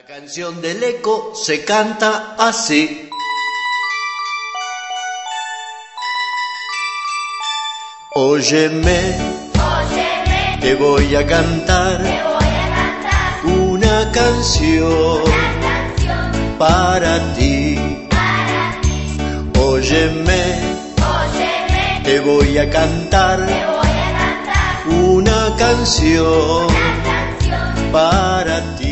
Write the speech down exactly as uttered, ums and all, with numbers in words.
Canción del eco se canta así. Óyeme, Óyeme, te voy a cantar, te voy a cantar una canción una canción para ti. para ti. Óyeme, Óyeme, te voy a cantar, te voy a cantar una canción una canción para ti.